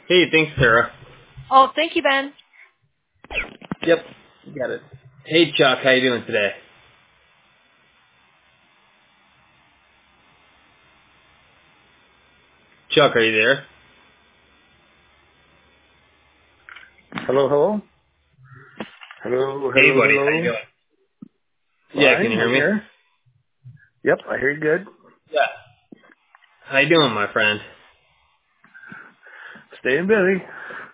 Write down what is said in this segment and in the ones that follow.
Hey, thanks, Sarah. Oh, thank you, Ben. Yep, got it. Hey, Chuck, how you doing today? Chuck, are you there? Hello, hello? Hello, Hey, hello, buddy, how you hello. doing? Yeah, can you Fine, hear I'm me? here. Yep, I hear you good. Yeah. How you doing, my friend? Staying busy.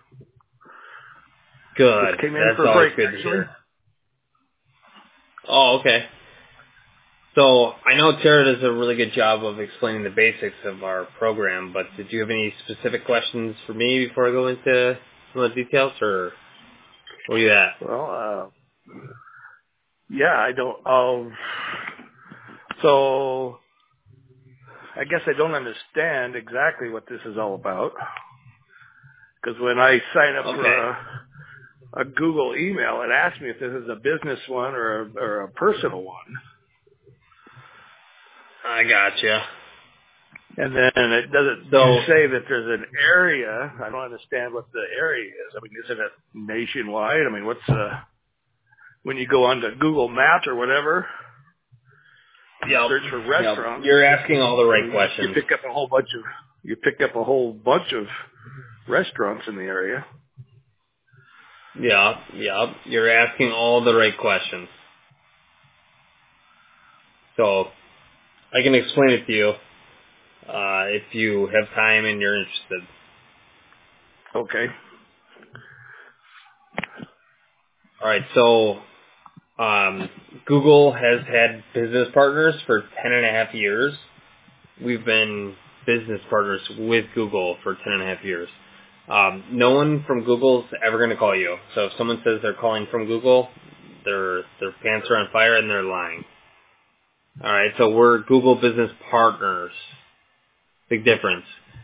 Good. Just came in That's for a always break, good to actually. hear. Oh, okay. So, I know Tara does a really good job of explaining the basics of our program, but did you have any specific questions for me before I go into some of the details, or where you at? Well, yeah, I don't, so I guess I don't understand exactly what this is all about. Because when I sign up for Okay. a Google email, it asks me if this is a business one or a personal one. I gotcha. And then it doesn't, you So, say that there's an area. I don't understand what the area is. I mean, isn't it nationwide? I mean, when you go onto Google Maps or whatever, you yep, search for yep. restaurants, You're asking all the right you questions. pick up a whole bunch of restaurants in the area. Yeah, yeah. You're asking all the right questions. So I can explain it to you if you have time and you're interested. Okay. All right. So Google has had business partners for 10.5 years. We've been business partners with Google for 10.5 years. No one from Google's ever going to call you. So if someone says they're calling from Google, their pants are on fire and they're lying. All right. So we're Google business partners. Big difference.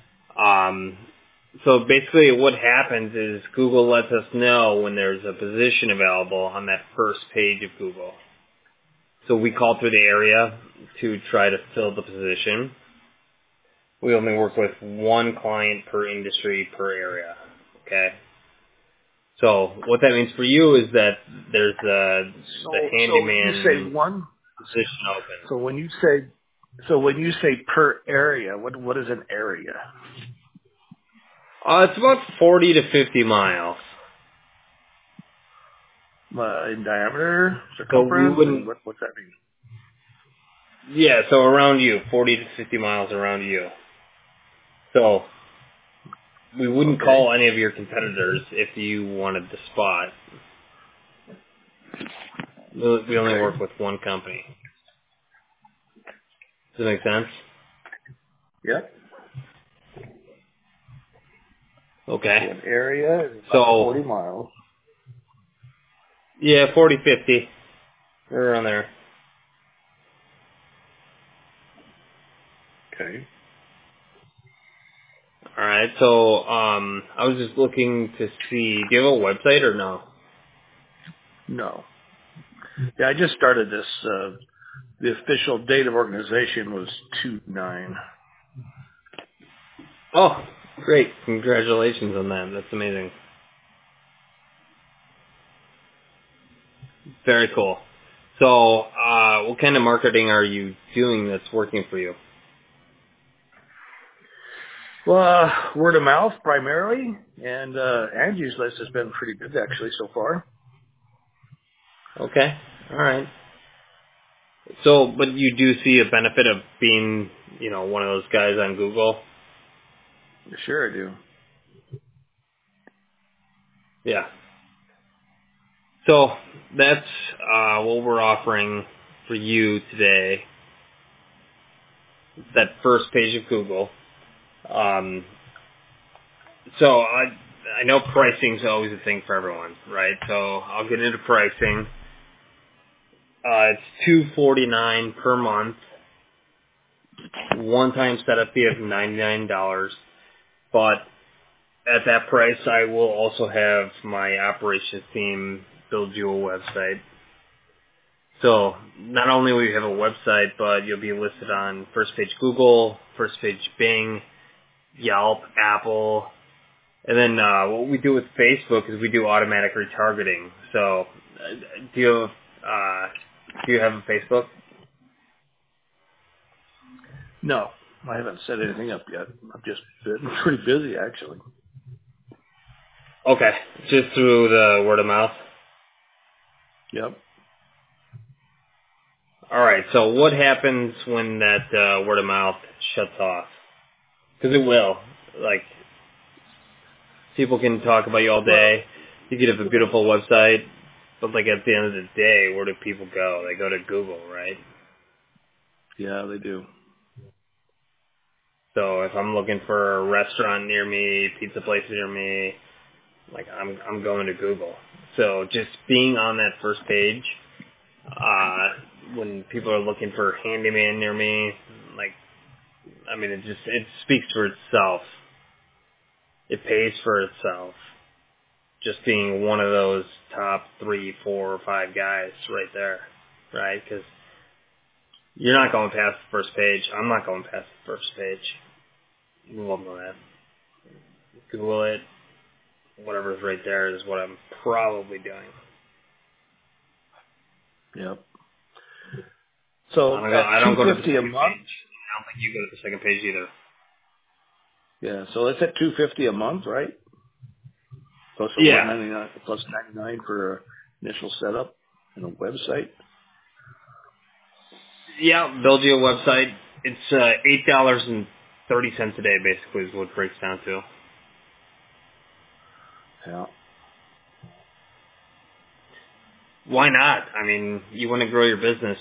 So basically what happens is Google lets us know when there's a position available on that first page of Google. So we call through the area to try to fill the position. We only work with one client per industry per area. Okay? So what that means for you is that there's the So when you say handyman one, position open. so when you say per area, what is an area? It's about 40 to 50 miles. In diameter, So we circumference, and wouldn't. what's that mean? Yeah, so around you, 40 to 50 miles around you. So we wouldn't Okay. call any of your competitors if you wanted the spot. We only Okay. work with one company. Does that make sense? Yep. Okay. So an area is about So, 40 miles. yeah, 40, 50. Right around there. Okay. Alright, so I was just looking to see, do you have a website or no? No. Yeah, I just started this. The official date of organization was 2/9. Oh, great. Congratulations on that. That's amazing. Very cool. So, what kind of marketing are you doing that's working for you? Well, word of mouth primarily, and Angie's List has been pretty good actually so far. Okay. Alright. So, but you do see a benefit of being, one of those guys on Google? Sure, I do. Yeah. So, that's what we're offering for you today. That first page of Google. So, I know pricing's always a thing for everyone, right? So, I'll get into pricing. It's $249 per month. One-time setup fee of $99. But at that price, I will also have my operations team build you a website. So not only will you have a website, but you'll be listed on first page Google, first page Bing, Yelp, Apple, And then what we do with Facebook is we do automatic retargeting. So do you have a Facebook? No, I haven't set anything up yet. I've just been pretty busy, actually. Okay, just through the word of mouth. Yep. All right. So what happens when that word of mouth shuts off? Because it will. Like, people can talk about you all day. You could have a beautiful website, but like at the end of the day, where do people go? They go to Google, right? Yeah, they do. So if I'm looking for a restaurant near me, pizza place near me, like I'm going to Google. So just being on that first page, when people are looking for a handyman near me, like, I mean, it speaks for itself. It pays for itself. Just being one of those top 3, 4, or 5 guys right there, right? Because you're not going past the first page. I'm not going past the first page. You won't know that. Google it. Whatever's right there is what I'm probably doing. Yep. So I don't go to the $250 a second month. page. I don't think you go to the second page either. Yeah, so it's at $250 a month, right? Plus the Yeah. $199 plus $99 for initial setup and a website. Yeah, build you a website. It's $8.30 a day, basically, is what it breaks down to. Yeah. Why not? I mean, you want to grow your business.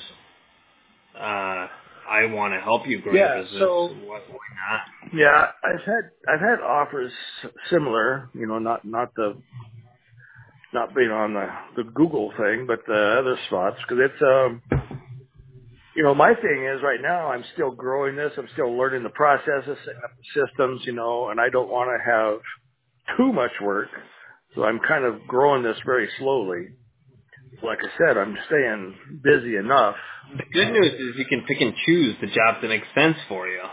I want to help you grow your business. So Why not? yeah, I've had offers similar. You know, not being on the Google thing, but the other spots because it's you know, my thing is right now I'm still growing this. I'm still learning the processes, setting up the systems, you know, and I don't want to have too much work. So I'm kind of growing this very slowly. Like I said, I'm staying busy enough. The good news is you can pick and choose the jobs that make sense for you.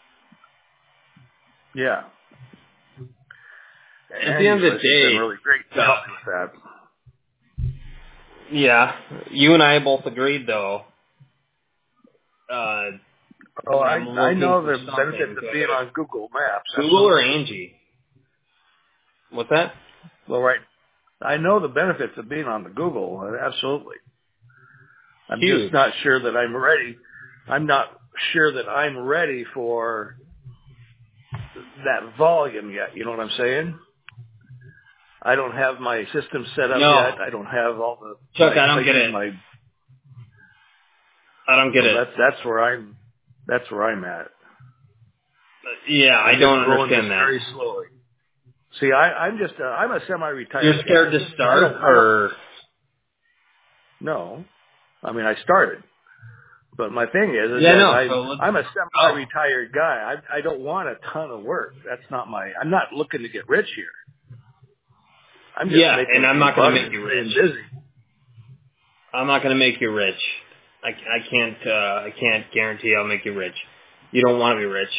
Yeah. At the end of the day, it's been really great to help me with that. Yeah, you and I both agreed though. Oh, I know the benefits of being on Google Maps. Google or Angie? What's that? Well, right. I know the benefits of being on the Google. Absolutely. I'm Huge. just not sure that I'm ready. I'm not sure that I'm ready for that volume yet. You know what I'm saying? I don't have my system set up yet. I don't have all the... Chuck, I don't get it. I don't get it. That's where I'm at. Yeah, I don't understand that. Very slowly. See, I'm a semi-retired. You're scared to start, or? No, I mean I started, but my thing is I'm a semi-retired guy. I don't want a ton of work. That's not I'm not looking to get rich here. I'm just making and I'm not going to make you rich. Busy. I'm not going to make you rich. I can't guarantee I'll make you rich. You don't want to be rich.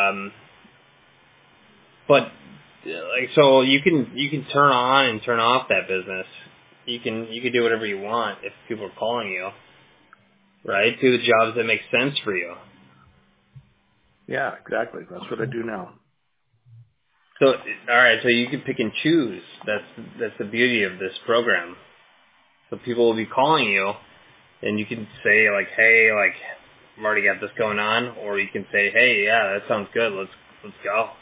But like, so you can turn on and turn off that business. You can do whatever you want if people are calling you, right? Do the jobs that make sense for you. Yeah, exactly. That's what I do now. So, all right. So you can pick and choose. That's the beauty of this program. So people will be calling you, and you can say like, "Hey, like, I've already got this going on," or you can say, "Hey, yeah, that sounds good. Let's go."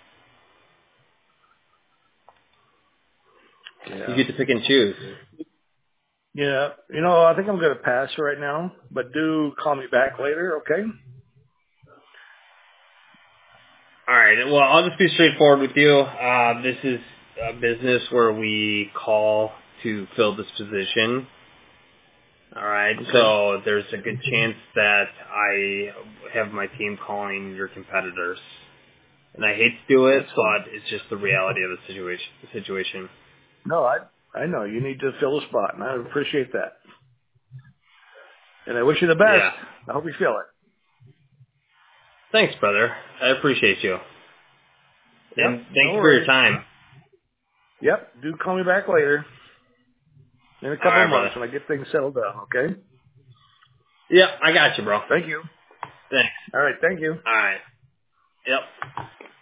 Yeah. You get to pick and choose. Yeah. You know, I think I'm going to pass right now, but do call me back later, okay? All right. Well, I'll just be straightforward with you. This is a business where we call to fill this position. All right. Okay. So there's a good chance that I have my team calling your competitors. And I hate to do it, but it's just the reality of the situation. No, I know. You need to fill a spot, and I appreciate that. And I wish you the best. Yeah. I hope you feel it. Thanks, brother. I appreciate you. Yep, and thanks for your time. Yep. Do call me back later. In a couple All right, of months brother. when I get things settled down, okay? Yep, I got you, bro. Thank you. Thanks. All right, thank you. All right. Yep.